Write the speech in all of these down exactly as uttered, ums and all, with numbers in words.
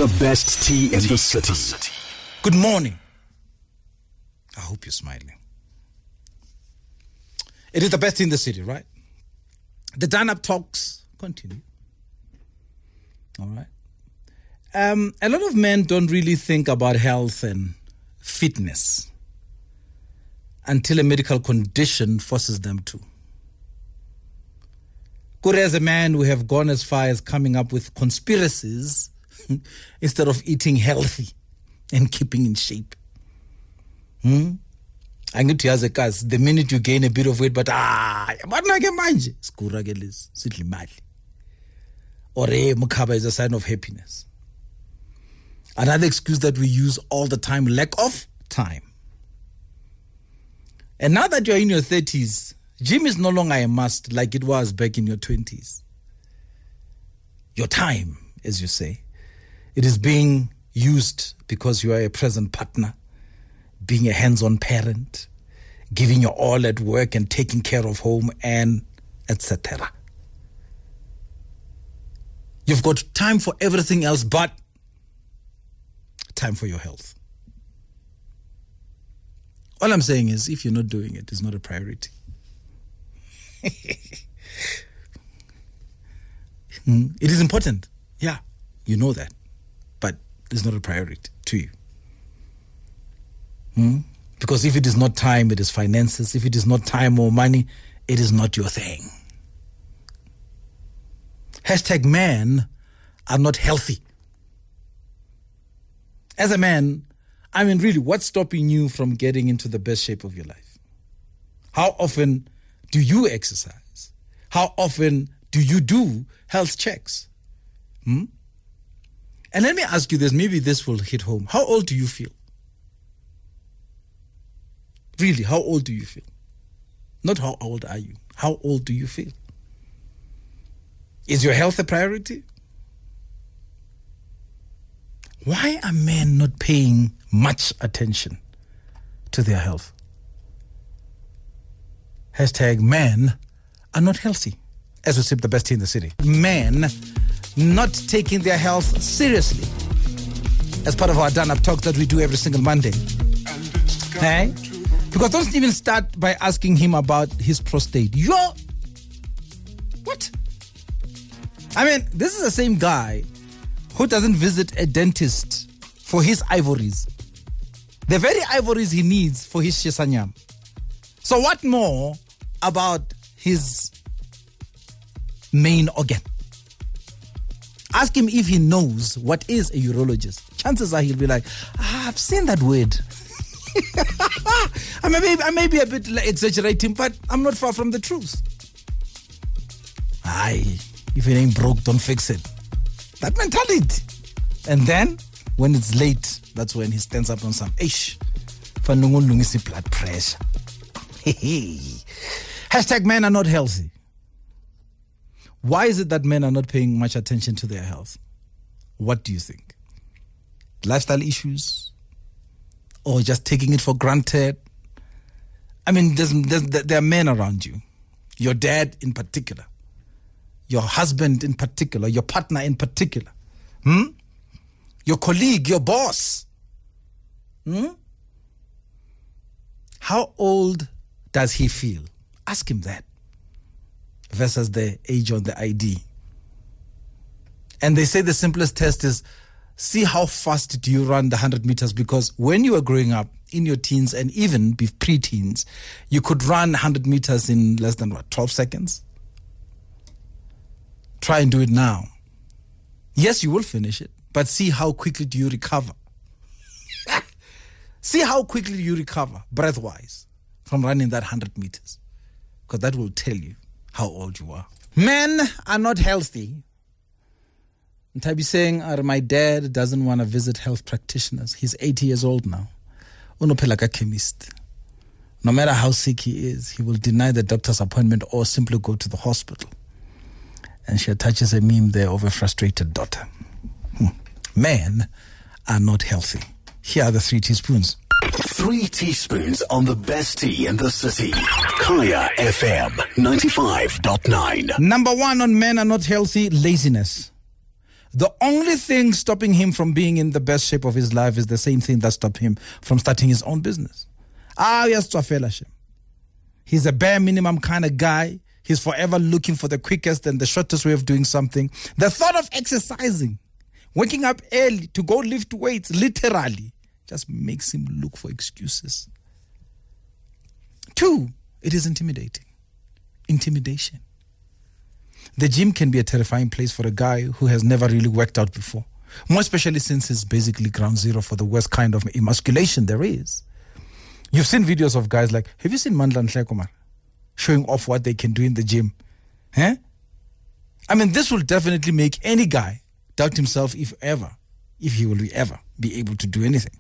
The best tea in the city. Good morning. I hope you're smiling. It is the best tea in the city, right? The Dine-Up Talks continue. All right. Um, a lot of men don't really think about health and fitness until a medical condition forces them to. Good as a man, we have gone as far as coming up with conspiracies instead of eating healthy and keeping in shape. Hmm? I need to ask a case, the minute you gain a bit of weight, but ah, but na ke manje, skura ke lezi, sidla imali. Or eh, mukhaba is a sign of happiness. Another excuse that we use all the time, lack of time. And now that you're in your thirties, gym is no longer a must like it was back in your twenties. Your time, as you say, it is being used because you are a present partner, being a hands-on parent, giving your all at work and taking care of home, and et cetera. You've got time for everything else but time for your health. All I'm saying is, if you're not doing it, it's not a priority. It is important. Yeah, you know that. But it's not a priority to you. Hmm? Because if it is not time, it is finances. If it is not time or money, it is not your thing. Hashtag men are not healthy. As a man, I mean, really, what's stopping you from getting into the best shape of your life? How often do you exercise? How often do you do health checks? Hmm? And let me ask you this, maybe this will hit home. How old do you feel? Really, how old do you feel? Not how old are you? How old do you feel? Is your health a priority? Why are men not paying much attention to their health? Hashtag men are not healthy. As we sip the best tea in the city. Men not taking their health seriously. As part of our Dine-Up Talk that we do every single Monday. Hey? Because don't even start by asking him about his prostate. Yo! What? I mean, this is the same guy who doesn't visit a dentist for his ivories. The very ivories he needs for his shisanyam. So what more about his main organ? Ask him if he knows what is a urologist. Chances are he'll be like, ah, I've seen that word. I, may be, I may be a bit exaggerating, but I'm not far from the truth. Aye, if it ain't broke, don't fix it. That mentality. And then, when it's late, that's when he stands up on some ish. Fanungulungisi blood pressure. Hashtag men are not healthy. Why is it that men are not paying much attention to their health? What do you think? Lifestyle issues? Or just taking it for granted? I mean, there's, there's, there are men around you. Your dad in particular. Your husband in particular. Your partner in particular. Hmm? Your colleague, your boss. Hmm? How old does he feel? Ask him that. Versus the age on the I D. And they say the simplest test is, see how fast do you run the one hundred meters, because when you were growing up, in your teens and even pre-teens, you could run one hundred meters in less than, what, twelve seconds? Try and do it now. Yes, you will finish it, but see how quickly do you recover. See how quickly you recover, breath-wise, from running that one hundred meters. Because that will tell you how old you are. Men are not healthy. Ntabi saying, my dad doesn't want to visit health practitioners. He's eighty years old now. Unopelaka chemist. No matter how sick he is, he will deny the doctor's appointment or simply go to the hospital. And she attaches a meme there of a frustrated daughter. Hmm. Men are not healthy. Here are the three teaspoons. Three teaspoons on the best tea in the city. Kaya F M ninety-five point nine. Number one on men are not healthy, laziness. The only thing stopping him from being in the best shape of his life is the same thing that stopped him from starting his own business. Ah, yes, Twafela. He's a bare minimum kind of guy. He's forever looking for the quickest and the shortest way of doing something. The thought of exercising, waking up early to go lift weights, literally, just makes him look for excuses. Two, it is intimidating. Intimidation. The gym can be a terrifying place for a guy who has never really worked out before, more especially since it's basically ground zero for the worst kind of emasculation there is. You've seen videos of guys like, have you seen Mandla Nhleko showing off what they can do in the gym? Huh? I mean, this will definitely make any guy doubt himself if ever, if he will ever be able to do anything.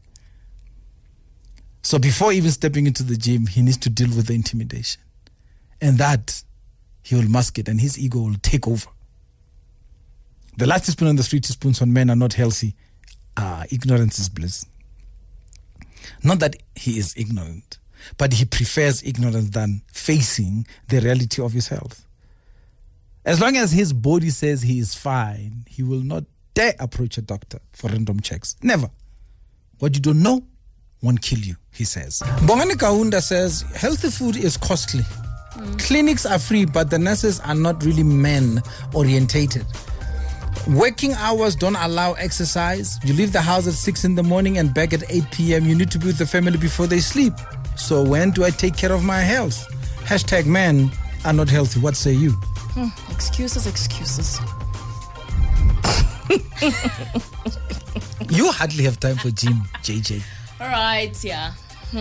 So before even stepping into the gym, he needs to deal with the intimidation. And that, he will mask it and his ego will take over. The last teaspoon on the three teaspoons on men are not healthy. Ah, ignorance is bliss. Not that he is ignorant, but he prefers ignorance than facing the reality of his health. As long as his body says he is fine, he will not dare approach a doctor for random checks. Never. What you don't know won't kill you, he says. Bongani Kaunda says, healthy food is costly. Mm. Clinics are free, but the nurses are not really men-orientated. Working hours don't allow exercise. You leave the house at six in the morning and back at eight p.m. You need to be with the family before they sleep. So when do I take care of my health? Hashtag men are not healthy. What say you? Hmm, excuses, excuses. You hardly have time for gym, J J. All right, yeah.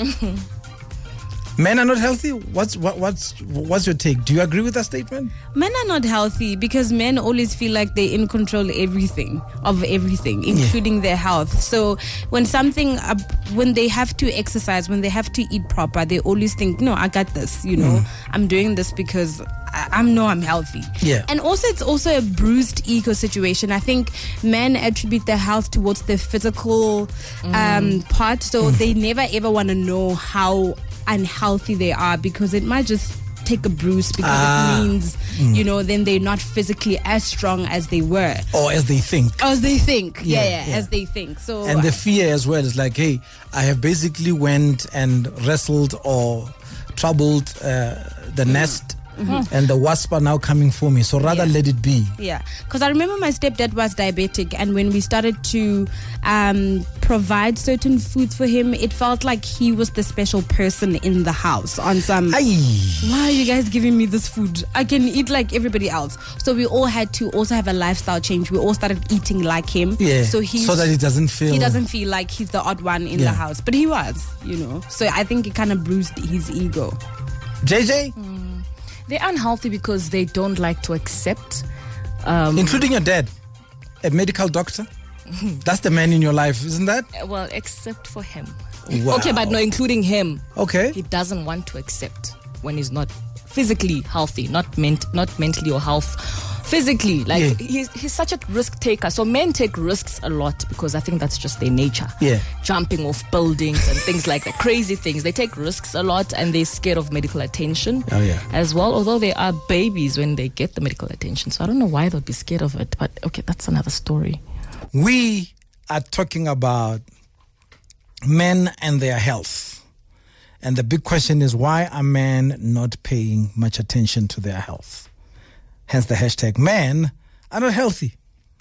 Men are not healthy? What's what, what's what's your take? Do you agree with that statement? Men are not healthy because men always feel like they're in control of everything, of everything, including yeah. their health. So when something, uh, when they have to exercise, when they have to eat proper, they always think, no, I got this, you know, mm. I'm doing this because I, I know I'm healthy. Yeah. And also it's also a bruised ego situation. I think men attribute their health towards their physical mm. um, part. So mm. they never ever want to know how unhealthy they are because it might just take a bruise because ah, it means mm. you know then they're not physically as strong as they were or as they think as they think yeah, yeah, yeah. as they think. So and the fear as well is like, hey, I have basically went and wrestled or troubled uh, the mm. nest. Mm-hmm. And the wasp are now coming for me, so rather yeah. let it be. Yeah, because I remember my stepdad was diabetic, and when we started to um, provide certain foods for him, it felt like he was the special person in the house. On some, Aye. Why are you guys giving me this food? I can eat like everybody else. So we all had to also have a lifestyle change. We all started eating like him. Yeah. So he so that he doesn't feel he doesn't feel like he's the odd one in yeah. the house, but he was, you know. So I think it kind of bruised his ego. J J. Mm. They're unhealthy because they don't like to accept. Um, Including your dad, a medical doctor. That's the man in your life, isn't that? Well, except for him. Wow. Okay, but no, including him. Okay. He doesn't want to accept when he's not physically healthy, not ment- not mentally or health. Physically, like yeah. he's, he's such a risk taker. So men take risks a lot because I think that's just their nature. Yeah. Jumping off buildings and things like that. Crazy things. They take risks a lot and they're scared of medical attention oh, yeah. as well. Although they are babies when they get the medical attention. So I don't know why they'd be scared of it. But okay, that's another story. We are talking about men and their health. And the big question is, why are men not paying much attention to their health? Hence the hashtag men are not healthy.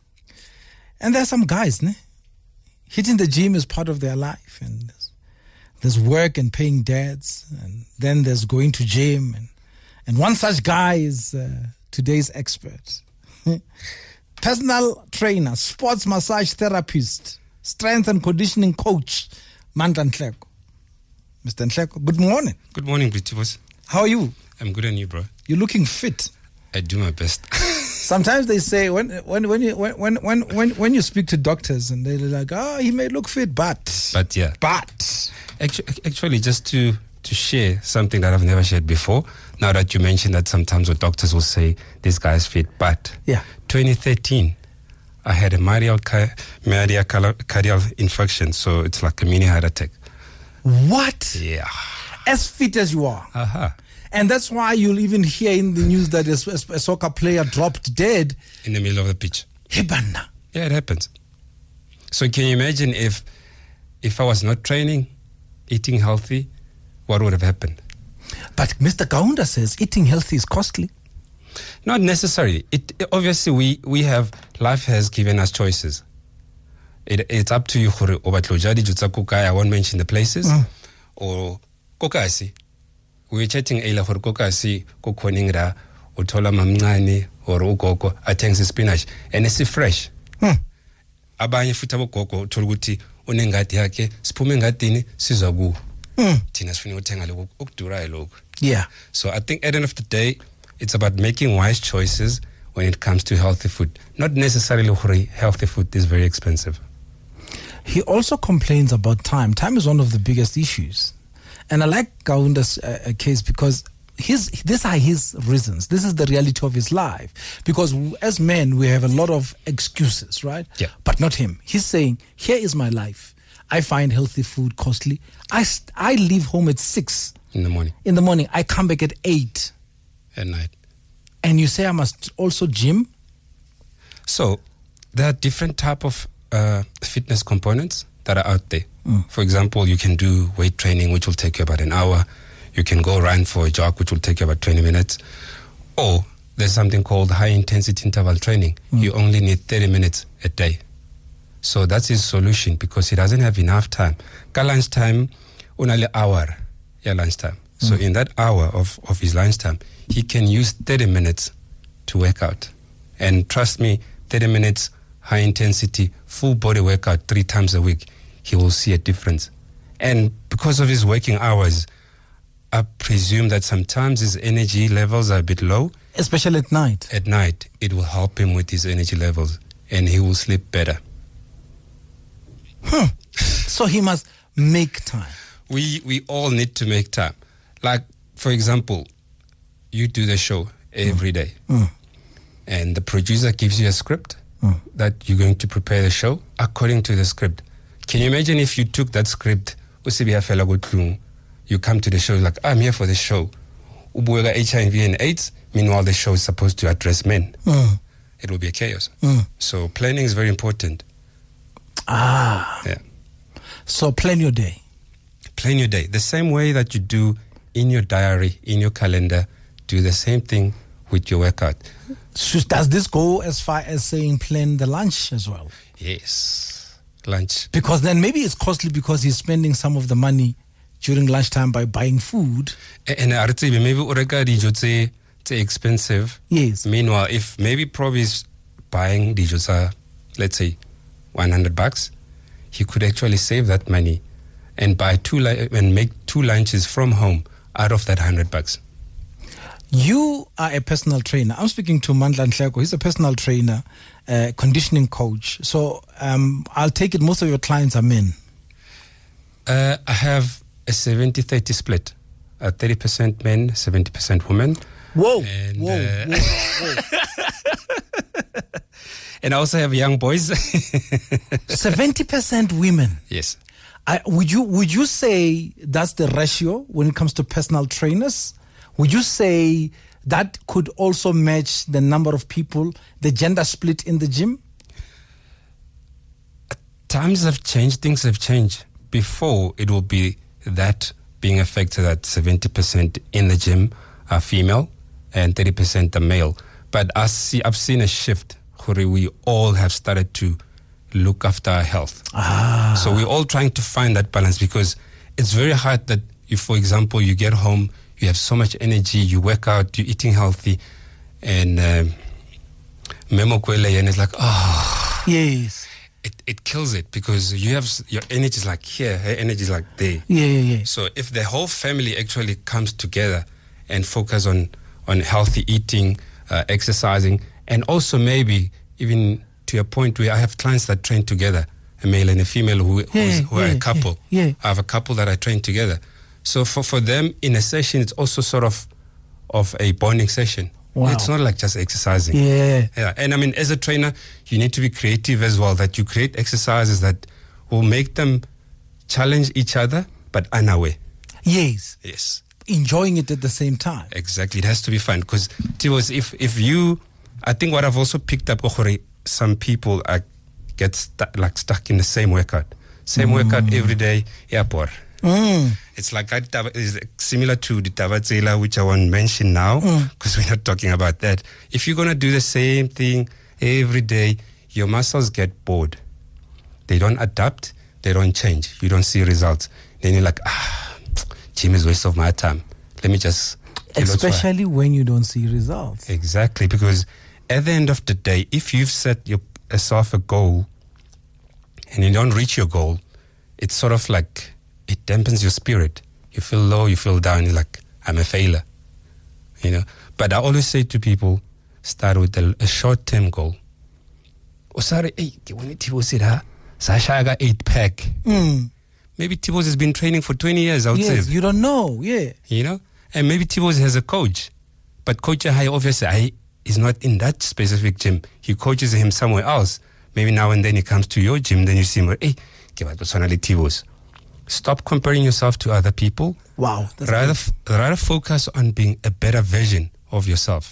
And there are some guys, ne? Hitting the gym is part of their life. And there's, there's work and paying debts. And then there's going to gym. And, and one such guy is uh, today's expert. Personal trainer, sports massage therapist, strength and conditioning coach, Mandla Nhleko. Mister Nhleko, good morning. Good morning, Britivos. How are you? I'm good, and you, bro? You're looking fit. I do my best. Sometimes they say when when when you when when when when you speak to doctors and they're like, oh, he may look fit, but but yeah, but actually, actually, just to to share something that I've never shared before. Now that you mentioned that sometimes what doctors will say, this guy's fit, but yeah, twenty thirteen, I had a myocardial cardiac infarction, so it's like a mini heart attack. What? Yeah. As fit as you are. Uh huh. And that's why you'll even hear in the news that a, a soccer player dropped dead in the middle of the pitch. Hebana. Yeah, it happens. So can you imagine if if I was not training, eating healthy, what would have happened? But Mister Kaunda says eating healthy is costly. Not necessarily. It obviously we we have life has given us choices. It, it's up to you. I won't mention the places. Mm. Or kokasi. We were chatting earlier for kokasi kokoningra utola mamncane or ukoko athenga spinach and it's fresh. Mm. Abanye futhi abokoko uthola ukuthi unengadi yakhe siphume engadini sizwa ku. Thina sifuna ukuthenga lokho okudurayo lokho. Yeah. So I think at the end of the day it's about making wise choices when it comes to healthy food. Not necessarily healthy food is very expensive. He also complains about time. Time is one of the biggest issues. And I like Kaunda's uh, case because his, these are his reasons. This is the reality of his life. Because as men, we have a lot of excuses, right? Yeah. But not him. He's saying, here is my life. I find healthy food costly. I, st- I leave home at six. In the morning. In the morning. I come back at eight. At night. And you say I must also gym? So there are different type of uh, fitness components that are out there. Mm. For example, you can do weight training, which will take you about an hour. You can go run for a jog, which will take you about twenty minutes. Or there's something called high intensity interval training. Mm. You only need thirty minutes a day. So that's his solution because he doesn't have enough time. Ka lunchtime, only hour, yeah, lunchtime. Mm. So in that hour of, of his lunchtime, he can use thirty minutes to work out. And trust me, thirty minutes, high intensity, full body workout three times a week, he will see a difference. And because of his working hours, I presume that sometimes his energy levels are a bit low. Especially at night. At night, it will help him with his energy levels and he will sleep better. Hmm. So he must make time. We we all need to make time. Like, for example, you do the show every mm. day. Mm. And the producer gives you a script mm. that you're going to prepare the show according to the script. Can you imagine if you took that script, you come to the show like, I'm here for the show. H I V and AIDS, meanwhile the show is supposed to address men. Mm. It will be a chaos. Mm. So planning is very important. Ah. Yeah. So plan your day. Plan your day. The same way that you do in your diary, in your calendar, do the same thing with your workout. So does this go as far as saying plan the lunch as well? Yes. Lunch. Because then maybe it's costly because he's spending some of the money during lunchtime by buying food. And I would say maybe it's expensive. Yes. Meanwhile, if maybe probably is buying the let's say one hundred bucks, he could actually save that money and buy two li- and make two lunches from home out of that one hundred bucks. You are a personal trainer. I'm speaking to Mandla Nhleko. He's a personal trainer, uh, conditioning coach. So um, I'll take it most of your clients are men. Uh, I have a seventy thirty split. Uh, thirty percent men, seventy percent women. Whoa, and, whoa, uh, whoa, whoa. And I also have young boys. seventy percent women. Yes. I, would you would you say that's the ratio when it comes to personal trainers? Would you say that could also match the number of people, the gender split in the gym? Times have changed, things have changed. Before, it will be that being affected at seventy percent in the gym are female and thirty percent are male. But I see, I've seen a shift where we all have started to look after our health. Ah. So we're all trying to find that balance because it's very hard that you, for example, you get home, you have so much energy, you work out, you're eating healthy, and um, Memo Kwele, and it's like, oh. Yes. It, it kills it because you have, your energy is like here, her energy is like there. Yeah, yeah, yeah. So if the whole family actually comes together and focus on, on healthy eating, uh, exercising, and also maybe even to a point where I have clients that train together, a male and a female who, yeah, who yeah, are a couple. Yeah, yeah. I have a couple that I train together. So for, for them, in a session, it's also sort of of a bonding session. Wow. It's not like just exercising. Yeah. Yeah. And I mean, as a trainer, you need to be creative as well, that you create exercises that will make them challenge each other, but unaware. Yes. Yes. Enjoying it at the same time. Exactly. It has to be fun because if, if you, I think what I've also picked up, some people are get stu- like stuck in the same workout. Same mm. workout every day. Yeah, boy. Mm. It's like it's similar to the Tabatsela, which I won't mention now because mm. we're not talking about that. If you're going to do the same thing every day, your muscles get bored. They don't adapt. They don't change. You don't see results. Then you're like, ah, gym is a waste of my time. Let me just... Especially when you don't see results. Exactly, because at the end of the day, if you've set yourself a goal and you don't reach your goal, it's sort of like... it dampens your spirit. You feel low, you feel down, you're like, I'm a failure. You know? But I always say to people, start with a, a short-term goal. Oh, sorry, hey, when Tibos said, huh? Sasha, I got eight pack. Mm. Maybe Tibos has been training for twenty years, I would yes, say. You don't know, yeah. You know? And maybe Tibos has a coach. But Coach Ahai, obviously, I, is not in that specific gym. He coaches him somewhere else. Maybe now and then he comes to your gym, then you see him, hey, give us personally Tibos. Stop comparing yourself to other people. Wow. That's rather, f- rather focus on being a better version of yourself.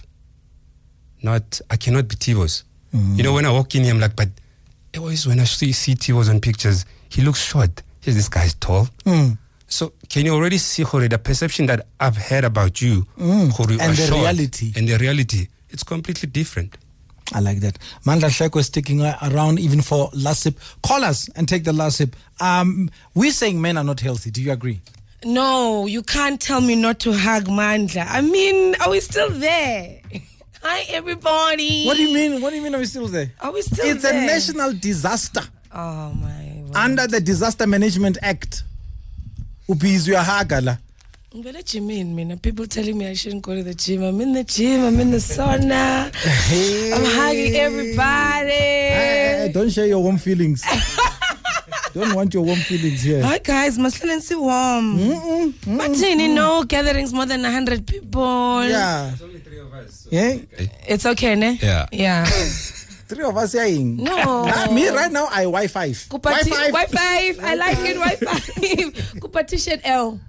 Not, I cannot be Tibos. Mm. You know, when I walk in here, I'm like, but always when I see, see Tibos on pictures, he looks short. Here's this guy's tall. Mm. So can you already see, Jorge, the perception that I've heard about you, mm. Jorge, and the short, reality. And the reality, it's completely different. I like that. Mandla Sheko is sticking around even for last sip. Call us and take the last sip. Um, we're saying men are not healthy. Do you agree? No, you can't tell me not to hug Mandla. I mean, are we still there? Hi, everybody. What do you mean? What do you mean are we still there? Are we still it's there? It's a national disaster. Oh, my word. Under the Disaster Management Act. Ubizwa hagala. What do you mean, man? People telling me I shouldn't go to the gym. I'm in the gym. I'm in the sauna. Hey. I'm hugging everybody. Hey, hey, don't share your warm feelings. Don't want your warm feelings here. Hi, guys. Maslanensi warm. Mm-mm, mm-mm, but you mm. know, gatherings more than one hundred people. Yeah. There's only three of us. So yeah. Okay. It's okay, ne? Yeah. Yeah. Three of us saying. No. Nah, me right now, I Wi-Fi. Wi-Fi. Wi-Fi. I like it, Wi-Fi. Kupati L.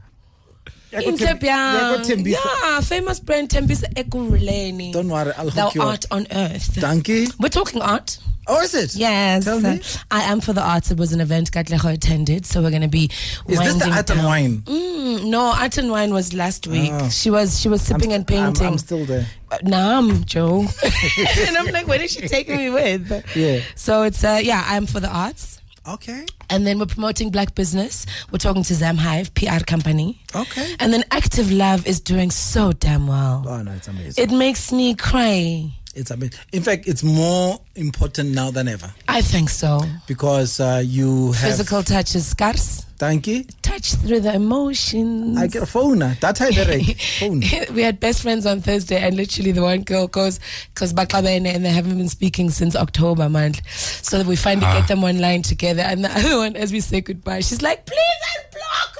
Yeah, famous brand Tembisa Ekuruleni. Don't worry, I'll hook Thou you art up. on earth. Thank you. We're talking art. Oh, is it? Yes. Tell me. I am for the arts. It was an event Katleho attended, so we're going to be. Is this the art and wine? Mm, no, art and wine was last week. Oh. She was she was sipping I'm, and painting. I'm, I'm still there. Uh, Nam, Joe. And I'm like, where is she taking me with? Yeah. So it's uh, yeah, I'm for the arts. Okay. And then we're promoting black business. We're talking to Zamhive, P R company. Okay. And then Active Love is doing so damn well. Oh, no, it's amazing. It makes me cry. It's amazing. In fact, it's more important now than ever. I think so. Because uh, you have... Physical touch is scarce. Thank you. Touch through the emotions. I get a phone. That's how they phone. We had best friends on Thursday, and literally the one girl goes, because Bakabene and they haven't been speaking since October, man. So we finally ah. get them online together. And the other one, as we say goodbye, she's like, please unblock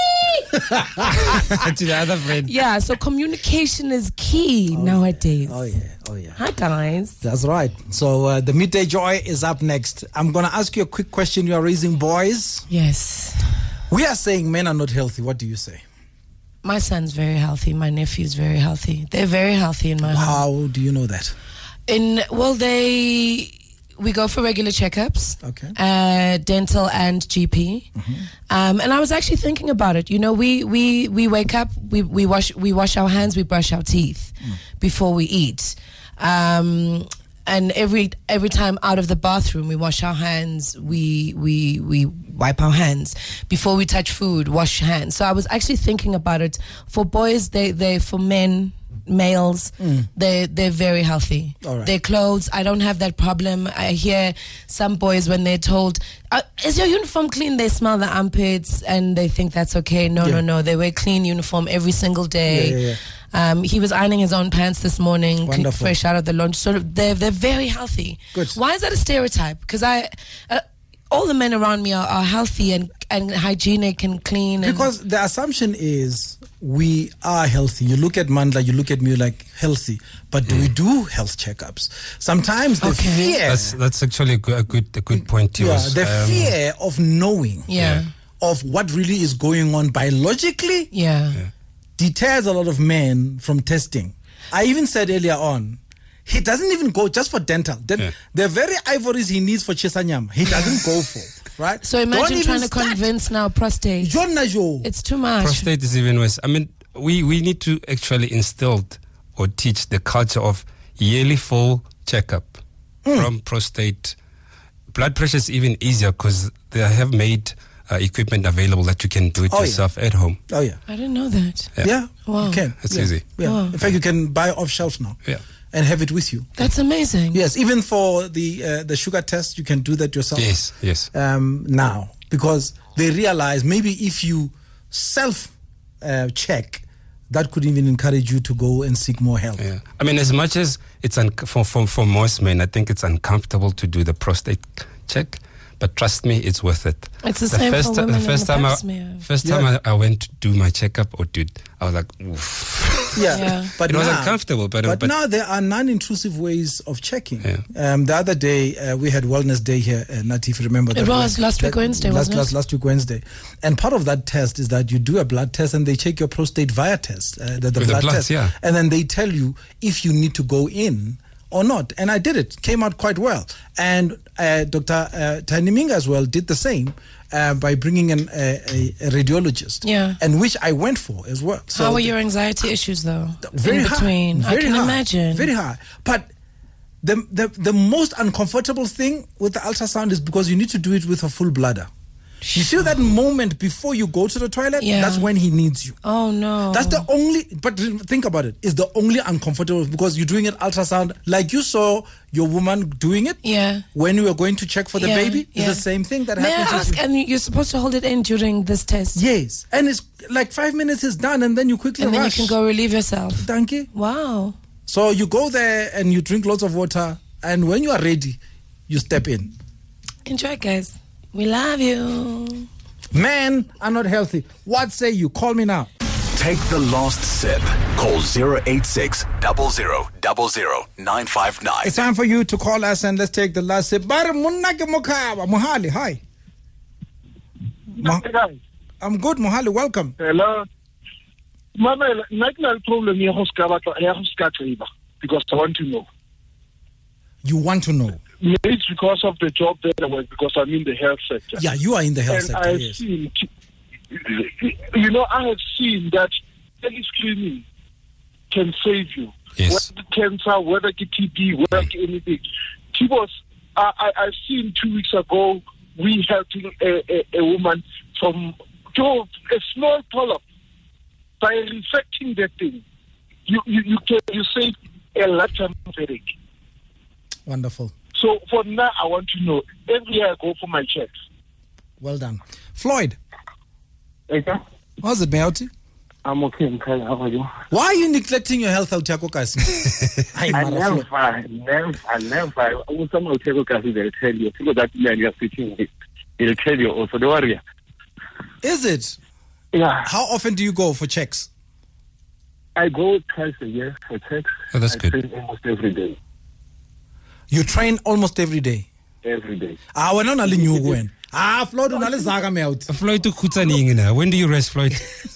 me. To the other friend. Yeah, so communication is key oh, nowadays. Yeah. Oh, yeah. Oh, yeah. Hi, guys. That's right. So uh, the Midday Joy is up next. I'm going to ask you a quick question. You are raising boys. Yes. We are saying men are not healthy. What do you say? My son's very healthy. My nephew's very healthy. They're very healthy in my home. How do you know that? In well, they we go for regular checkups. Okay. Uh, dental and G P. Mm-hmm. Um, and I was actually thinking about it. You know, we we we wake up, we we wash we wash our hands, we brush our teeth mm. before we eat. Um, And every every time out of the bathroom, we wash our hands. We we we wipe our hands before we touch food. Wash hands. So I was actually thinking about it. For boys, they they for men, males, mm. they they're very healthy. All right. Their clothes, I don't have that problem. I hear some boys when they're told, uh, "Is your uniform clean?" They smell the armpits and they think that's okay. No, yeah. no, no. They wear clean uniform every single day. Yeah, yeah, yeah. Um, he was ironing his own pants this morning, Wonderful. fresh out of the laundry. So they're they're very healthy. Good. Why is that a stereotype? Because I, uh, all the men around me are, are healthy and, and hygienic and clean. And because the assumption is we are healthy. You look at Mandla, you look at me like healthy, but do mm. we do health checkups? Sometimes the okay. fear. That's that's actually a good a good, a good point. Yeah, was, the um, fear of knowing. Yeah. Of what really is going on biologically. Yeah. yeah. Deters a lot of men from testing. I even said earlier on, He doesn't even go just for dental. Den- Yeah. The very ivories he needs for chisanyama, he doesn't go for. Right? So imagine Don't trying even to start. convince now prostate. Jonna jo. It's too much. Prostate is even worse. I mean, we, we need to actually instill or teach the culture of yearly full checkup from prostate. Blood pressure is even easier because they have made uh, equipment available that you can do it Oh, yeah. yourself at home. Oh yeah. I didn't know that. Yeah. Yeah. Wow. You can. It's yeah. easy. Yeah. Wow. In fact, you can buy off shelf now. Yeah. And have it with you. That's amazing. Yes, even for the uh, the sugar test, you can do that yourself. Yes, yes. Um, now, because they realize maybe if you self uh, check, that could even encourage you to go and seek more help. Yeah. I mean, as much as it's un- for, for for most men, I think it's uncomfortable to do the prostate check. But trust me, it's worth it. It's the same first for ti- women the first and time pap I, smear. first Yeah. time I, I went to do my checkup, or dude, I was like, oof. Yeah, Yeah. but It was now, uncomfortable, but- but, but- now there are non-intrusive ways of checking. Yeah. Um, the other day uh, we had Wellness Day here, uh, Nati, if you remember. It that was one. last week That- Wednesday, last, wasn't it? last, last week Wednesday, and part of that test is that you do a blood test and they check your prostate via test, uh, the, the With the blood bloods, test, yeah. and then they tell you if you need to go in or not. And I did it; came out quite well. And uh, Doctor Uh, Tani Minga as well did the same. Uh, by bringing in a, a, a radiologist, Yeah. and which I went for as well. So How are the- your anxiety issues though? very in high, between, very I can high, imagine. very high. But the, the the most uncomfortable thing with the ultrasound is because you need to do it with a full bladder. You see that moment before you go to the toilet? Yeah. That's when he needs you. Oh no. That's the only, but think about it, it's the only uncomfortable because you're doing an ultrasound like you saw your woman doing it Yeah. when you were going to check for the Yeah, baby. It's yeah. the same thing that May I happens. ask? if you- And you're supposed to hold it in during this test, yes. And it's like five minutes is done and then you quickly and then you rush. can go relieve yourself. Thank you. Wow. So you go there and you drink lots of water, and when you are ready, you step in. Enjoy, guys. We love you. Men are not healthy. What say you? Call me now. Take the last sip. Call zero eight six, zero zero zero zero, nine five nine. It's time for you to call us and let's take the last sip. Bar munna ke mokaba. Mohali, hi. Mo- I'm good, Mohali. Welcome. Hello. Mama, nna ke na le problem ya go ska batla ya go ska tseba because I want to know. You want to know? Maybe it's because of the job that I work because I'm in the health sector. Yeah, you are in the health and sector. I've Yes. seen, you know, I have seen that early screening can save you. Yes. Whether cancer, whether it's T B, whether it's anything. Tibos, I, I, I've seen two weeks ago, we helping a, a, a woman from to a small polyp by resecting that thing. You you you can you save a lifetime headache. Wonderful. So for now, I want to know. Every year I go for my checks. Well done. Floyd, Okay. how's it, Meauti? I'm okay, Mkhaya. How are you? Why are you neglecting your health out here, Kasi? Hi, I Mara never, Floyd. never, I never. When someone will take a class, they'll tell you. People that man you're sitting with, they'll tell you also. Don't worry. Is it? Yeah. How often do you go for checks? I go twice a year for checks. Oh, that's I good. train almost every day. You train almost every day. Every day. Ah, we're not only new when. Ah, Floyd, unale zaga Meauti. Floyd, ukhutsani na. When do you rest, Floyd?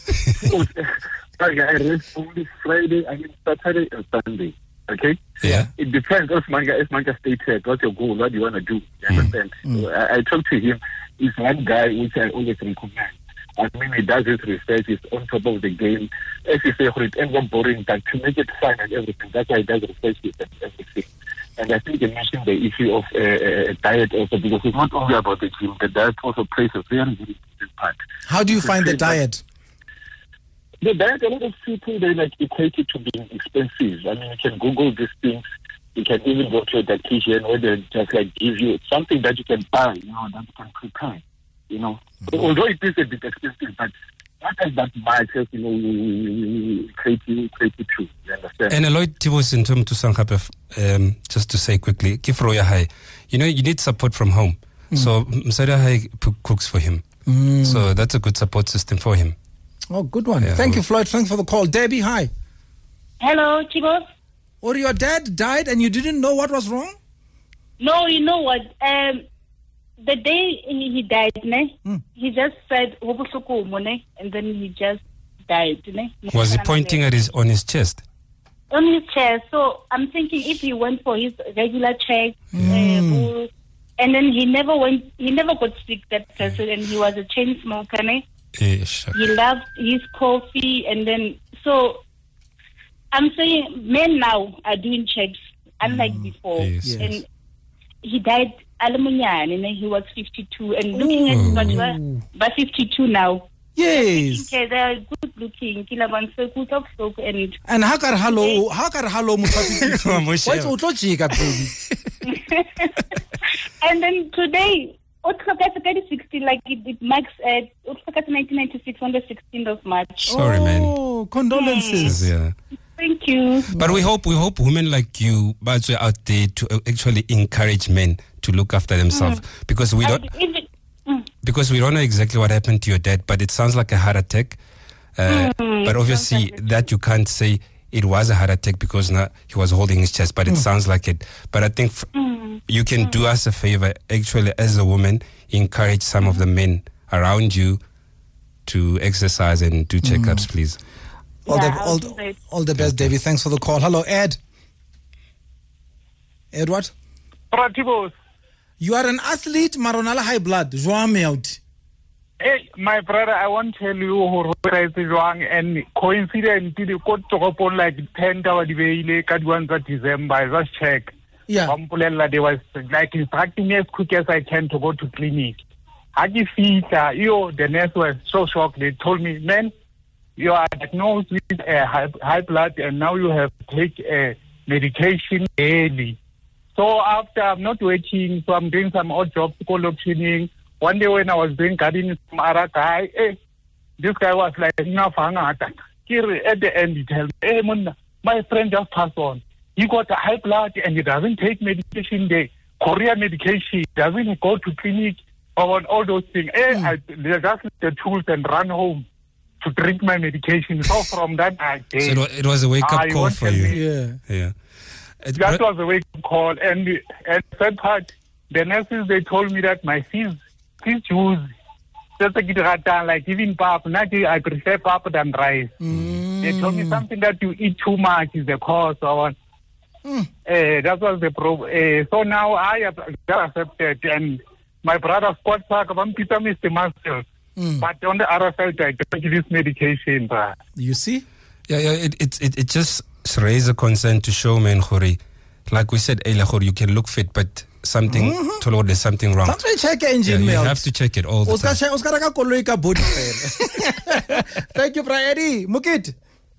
I rest only Friday, I mean Saturday and Sunday. Okay? Yeah. It depends. As Manga, as Manga stated, what's your goal? What do you want to do? You understand? So I, I talked to him. He's one guy which I always recommend. I mean, he does his research. He's on top of the game. As you say, it ends up boring, but to make it fun and everything, that's why he does research and everything. And I think he mentioned the issue of uh, uh, diet also, because it's not only about the gym. The diet also plays a very, very important part. How do you To find the train that- diet? The diet, a lot of people, they like equate it to being expensive. I mean, you can Google these things. You can even go to a dietitian where they just like give you something that you can buy, you know, that you can prepare, you know. So although it is a bit expensive, but not as that much as, you know, we, we, we, we create you, create you too. You understand? And Lloyd Tibos in terms to Sankape, um, just to say quickly, give Roya High, you know, you need support from home. So Msada High p- cooks for him. So that's a good support system for him. Oh, good one. Yeah. Thank you, Floyd. Thanks for the call. Debbie, hi. Hello, Chibos. Or your dad died and you didn't know what was wrong? No, you know what? Um, the day he died, ne, Mm. he just said, "Wobusuku, ne," and then he just died. Ne? Was he pointing at his on his chest? on his chest. So I'm thinking if he went for his regular check, Mm. uh, and then he never went, he never got sick, that person, and he was a chain smoker. Ne? Eh, shucks. He loved his coffee, and then so I'm saying men now are doing checks unlike before, Yes. Yes. and he died alamunyan, and then he was fifty-two, and looking at what Ooh. but fifty-two now. Yes. Okay, they're good looking. Kila ban so good of so and And how can hello, how can hello Moshe. What's Utlochika, baby? and then today, Otkaka sixteen, like it, it marks at Otkaka nineteen ninety-six on the sixteenth of March. Sorry, man. Oh, condolences. Yeah. Thank you. But we hope we hope women like you, but we're out there to actually encourage men to look after themselves because we don't And if it- mm. because we don't know exactly what happened to your dad, but it sounds like a heart attack. Uh, but obviously that you can't say it was a heart attack because now he was holding his chest, but it sounds like it. But I think f- you can do us a favor, actually, as a woman, encourage some of the men around you to exercise and do checkups, please. All, Yeah, the, I'll all, do that. all the best, Davy. Thanks for the call. Hello, Ed. Ed, what? Pratibos, You are an athlete, Maronala high blood. Joa me out. hey, my brother, I want to tell you who is wrong and coincidentally, got to open like ten hours the Kadwan December. I just check. Yeah. Pampulella, they was like instructing me as quick as I can to go to clinic. Hagi Fita, yo, the nurse was so shocked. They told me, man, you are diagnosed with uh, high, high blood and now you have to take uh, medication daily. So after I'm not working, so I'm doing some odd jobs, call training. One day when I was doing gardening from Arakai, eh, this guy was like, Nafangata. At the end, he tells me, hey, Munda, my friend just passed on. He got a high blood and he doesn't take medication there. Korea medication, doesn't go to clinic or on all those things. Eh, I they just the tools and run home to drink my medication. So from that I So it wa- it was a wake-up I call want for to you. be- Yeah. Yeah. It- That but- was a wake-up call. And the and third part, the nurses, they told me that my fees, fees use, just like, like even pap, not I prefer pap than rice. They told me something that you eat too much is the cause. So uh, that was the problem. Uh, so now I have accepted, and my brother Scott Park, I'm Peter Mister Master. But on the other side, I take this medication. Bruh. You see? Yeah, yeah, it it it, it just raises a concern to show men, Khori. Like we said earlier, Khori, you can look fit, but something, mm-hmm. there's something wrong. That's why check Yeah, engine you me out. have to check it all the Oscar, time. check- Oscar ka koloi ka body fare. Thank you, Brian Eddie. Mukit.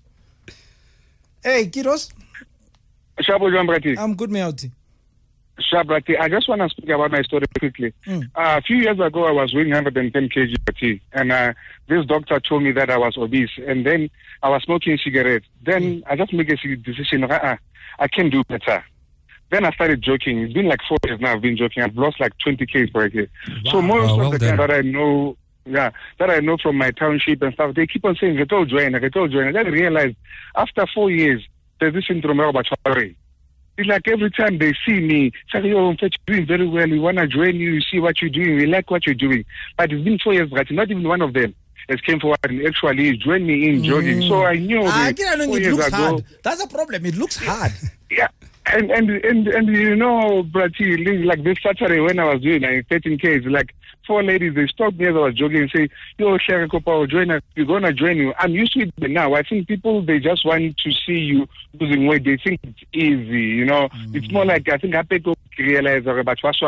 Hey, Kiros. Shabo Jambrati. I'm good, me out. Shabrati, I just want to speak about my story quickly. Mm. Uh, a few years ago, I was weighing one hundred ten kilograms, and uh, this doctor told me that I was obese, and then I was smoking cigarettes. Then Mm. I just make a decision, uh-uh, I can do better. Then I started joking. It's been like four years now I've been joking. I've lost like twenty kilograms per year. So most Wow, well of the done. guys that I know, yeah, that I know from my township and stuff, they keep on saying, get all join, get all join. And then I realized after four years, there's this syndrome of Bachare. It's like every time they see me, say, oh, you're doing very well. We want to join you. You see what you're doing. We like what you're doing. But it's been four years, but not even one of them has came forward and actually joined me in jogging. So I knew Ah, that I know four it years looks ago. hard. That's a problem. It looks hard. Yeah. And, and and and you know, Brati, like this Saturday when I was doing like thirteen Ks, like four ladies, they stopped me as I was jogging and say, yo, Sherry Kopa, join us. We're going to join you. I'm used to it now. I think people, they just want to see you losing weight. They think it's easy, you know. Mm. It's more like, I think I pick up realize or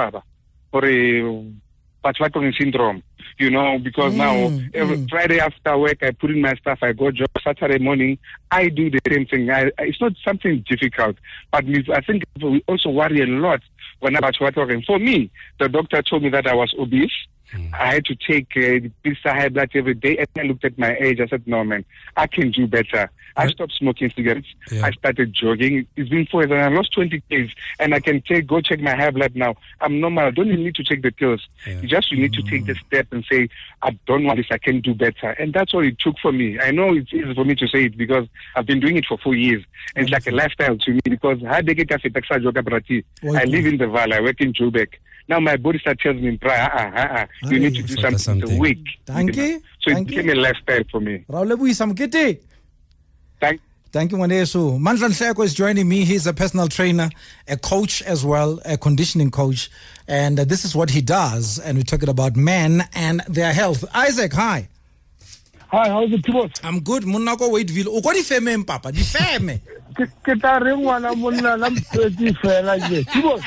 a Patchwork syndrome, you know, because mm, now every mm. Friday after work, I put in my stuff, I go job. Saturday morning, I do the same thing. I, it's not something difficult, but I think we also worry a lot when I'm talking. For me, the doctor told me that I was obese. Mm. I had to take uh, this high blood every day. And I looked at my age. I said, no, man, I can do better. I stopped smoking cigarettes. Yeah. I started jogging. It's been four years and I lost twenty kilograms. And I can take, go check my high blood now. I'm normal. I don't even need to take the pills. Yeah. You just you need to take the step and say, I don't want this. I can do better. And that's what it took for me. I know it's easy for me to say it because I've been doing it for four years. And it's like a lifestyle to me because I live in the valley. I work in Joburg. Now my body starts telling me, ah, ah, ah, ah. you need to do something, something. a week. Thank you. So Thank it became you. a lifestyle for me. Thank Thank you, Mwanesu. Mandla Nhleko is joining me. He's a personal trainer, a coach as well, a conditioning coach. And uh, this is what he does. And we're talking about men and their health. Isaac, hi. Hi, how's it, Tibos? I'm good. Munako wait vil. O ko di feme papa, di feme. Ke ta re ngwana monna la mpedi fela je. Tibos.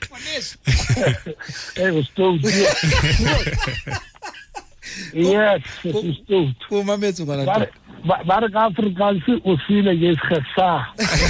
Hey, was told. Yes, it was told. O mametsu ngwana. Maar maar ik Afrikaanse oefening is gesa.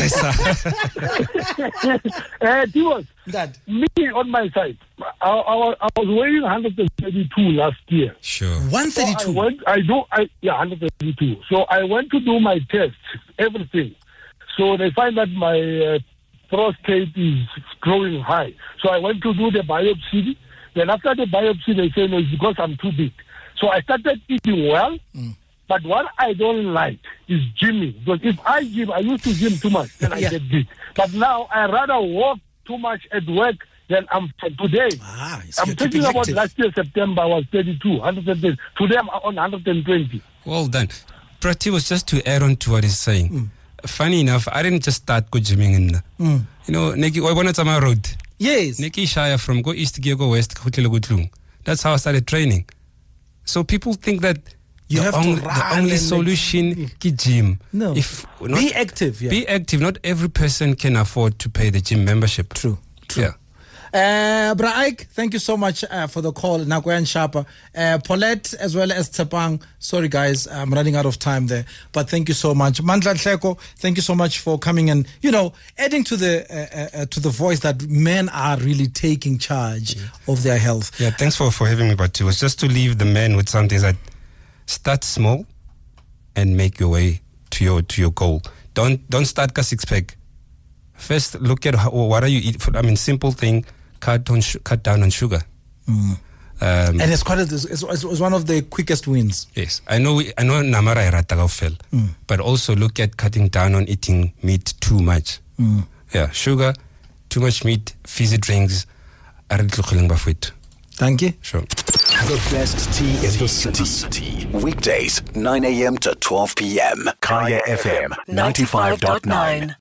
Eh, Tibos. Dad. Me on my side, I, I, I was weighing one thirty-two last year. Sure. one thirty-two. So I went, I do, I yeah, one thirty-two. So I went to do my tests, everything. So they find that my uh, prostate is growing high. So I went to do the biopsy. Then after the biopsy, they say no, it's because I'm too big. So I started eating well. Mm. But what I don't like is gymming. Because if I gym, I used to gym too much, then I yeah. get big. But now I rather walk too much at work than I'm today. Ah, I'm thinking about active. Last year, September, I was thirty-two, one hundred ten. Today I'm on one hundred twenty. Well done. Prati was just to add on to what he's saying. Mm. Funny enough, I didn't just start go gymming in. Mm. You know, Neki, I wanted my road. Yes. Neki Shaya from go east to go west. That's how I started training. So people think that you the have on, to run the only solution is gym. No. If not, be active. Yeah. Be active. Not every person can afford to pay the gym membership. True. True. Yeah. Uh, Bra Ike, thank you so much uh, for the call. Nakwan Sharpa, uh, Paulette, as well as Tsepang. Sorry, guys, I'm running out of time there, but thank you so much. Mandla Nhleko, thank you so much for coming and, you know, adding to the uh, uh, to the voice that men are really taking charge yeah. of their health. Yeah, thanks for, for having me, but it was just to leave the men with something that start small and make your way to your to your goal. Don't don't start a six pack. First, look at how, what are you eating. I mean, simple thing. Cut on cut down on sugar. Mm. Um, and it's quite a, it's, it's one of the quickest wins. Yes, I know. We, I know. Namara irata fell, mm. but also look at cutting down on eating meat too much. Mm. Yeah, sugar, too much meat, fizzy drinks. Thank you. Sure. The best tea in the city. Weekdays, nine a.m. to twelve p.m. Kaya F M ninety-five point nine.